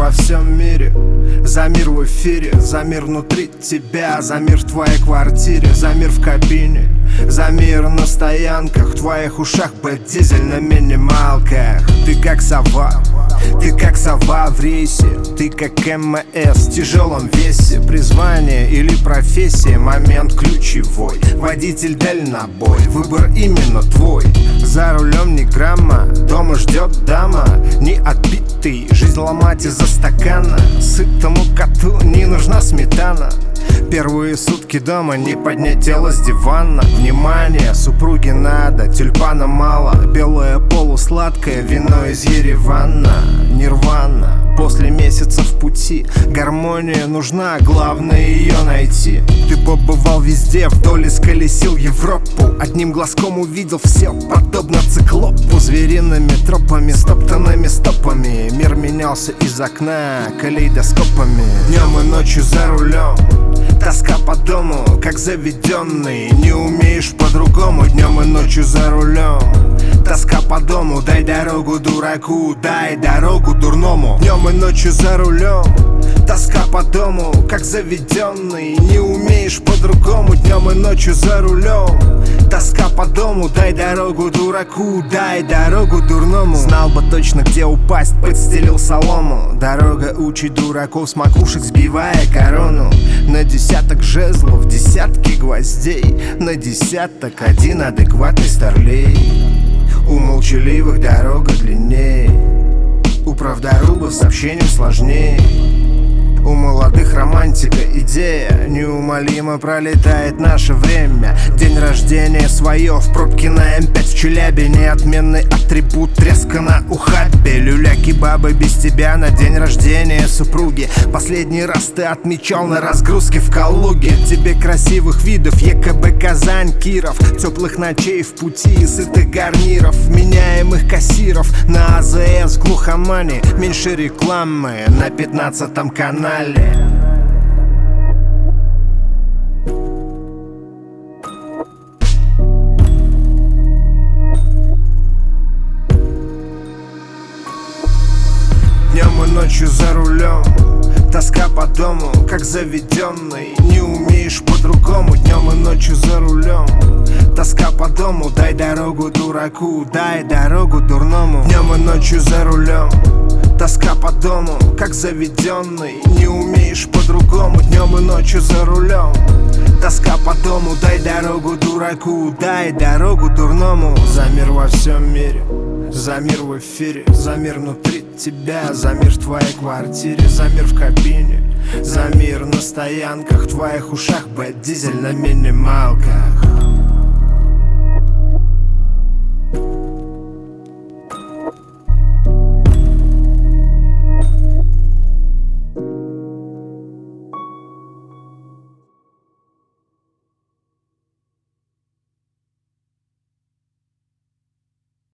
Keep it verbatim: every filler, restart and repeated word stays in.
во всем мире, за мир в эфире, за мир внутри тебя, за мир в твоей квартире, за мир в кабине, за мир на стоянках, в твоих ушах бэт-дизель на минималках. Ты как сова, ты как сова в рейсе, ты как МС в тяжелом весе. Призвание или профессия, момент ключевой. Водитель дальнобой, выбор именно твой. За рулем ни грамма, дома ждет дама. Не отбитый, жизнь ломать из-за стакана. Сытому коту не нужна сметана. Первые сутки дома, не поднять тело с дивана. Внимание, супруге надо, тюльпана мало. Белое полусладкое вино из Еревана. Нирвана, после месяца в пути. Гармония нужна, главное ее найти. Ты побывал везде, вдоль исколесил Европу. Одним глазком увидел все, подобно циклопу. Звериными тропами, стоптанными стопами. Мир менялся из окна калейдоскопами. Днем и ночью за рулем, тоска по дому, как заведенный. Не умеешь по-другому, днем и ночью за рулем. Тоска по дому, дай дорогу дураку, дай дорогу дурному. Днем и ночью за рулем, тоска по дому, как заведенный. Не умеешь по-другому, днем и ночью за рулем. Тоска по дому, дай дорогу дураку, дай дорогу дурному. Знал бы точно, где упасть, подстелил солому. Дорога учит дураков с макушек, сбивая корону. На десяток жезлов, десятки гвоздей. На десяток один адекватный старлей. У молчаливых дорога длинней, у правдорубов с общением сложней. У молодых романтика идея, неумолимо пролетает наше время. День рождения свое в пробке на эм пять в Челябе. Неотменный атрибут треска на ухабе. Люля-кебабы без тебя на день рождения супруги. Последний раз ты отмечал на разгрузке в Калуге. Тебе красивых видов, ЕКБ Казань, Киров. Теплых ночей в пути и сытых гарниров. Меняемых кассиров на АЗС в глухомане. Меньше рекламы на пятнадцатом канале. Днем и ночью за рулем, тоска по дому, как заведенный. Не умеешь по-другому, днем и ночью за рулем. Тоска по дому, дай дорогу дураку, дай дорогу дурному. Днем и ночью за рулем, тоска по дому, как заведенный. Не умеешь по-другому, днем и ночью за рулем. Тоска по дому, дай дорогу дураку, дай дорогу дурному. За мир во всем мире, за мир в эфире, за мир внутри тебя, за мир в твоей квартире, за мир в кабине, за мир на стоянках, в твоих ушах бэт-дизель на минималках.